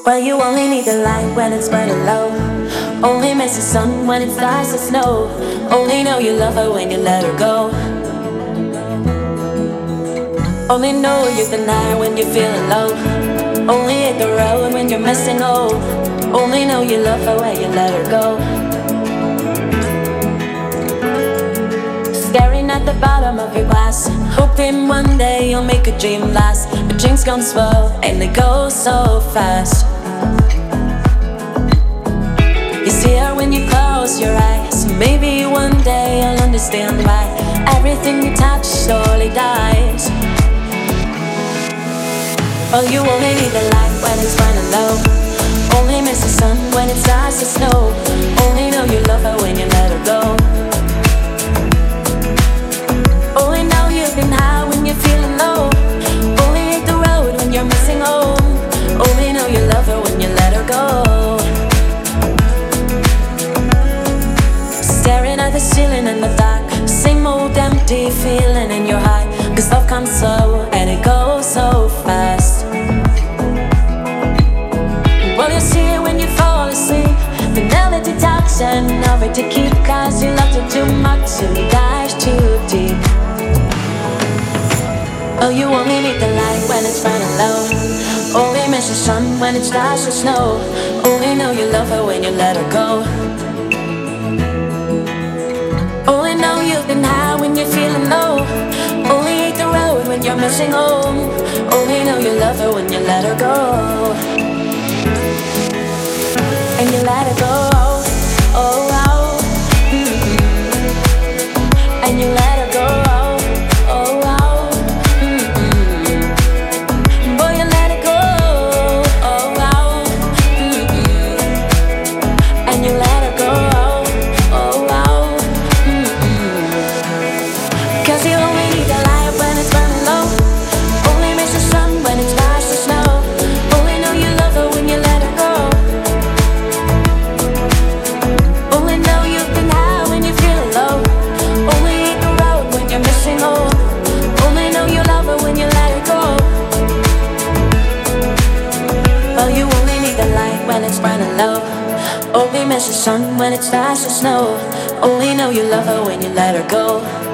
Well, you only need the light when it's burning low. Only miss the sun when it starts to snow. Only know you love her when you let her go. Only know you deny when you're feeling low. Only hit the road when you're missing home. Only know you love her when you let her go. Staring at the bottom of your glass, hoping one day you'll make a dream last. But dreams come slow and they go so fast. You see her when you close your eyes. Maybe one day you'll understand why everything you touch slowly dies. Oh, you only need the light when it's running low. Only miss the sun when it starts to snow. Only know you love her when you let her go. Only know you've been high when you're feeling low. Only hit the road when you're missing home. Only know you love her when you let her go. Staring at the ceiling in the dark, same old empty feeling in your heart. Cause love comes slow and it goes so fast. Well, you see it when you fall asleep. The melody talks and never to keep. Cause you loved her too much and you dive too deep. Oh, you only need the light when it's running low. Only miss the sun when it starts to snow. Only know you love her when you let her go. Only know you've been high when you're feeling low. Only hate the road when you're missing home. Only know you love her when you let her go. And you let her go. Oh, oh, and you let her go. Oh, oh, boy, you let her go. Oh, oh, and you let her go. Oh, oh, cause you only need the light when it's burning low. Only miss the sun when it starts to snow. Only know you love her when you let her go. Only know you've been high when you're feeling low. Only hit the road when you're missing home. Only know you love her when you let her go. Well, you only need the light when it's burning low. Only miss the sun when it starts to snow. Only know you love her when you let her go.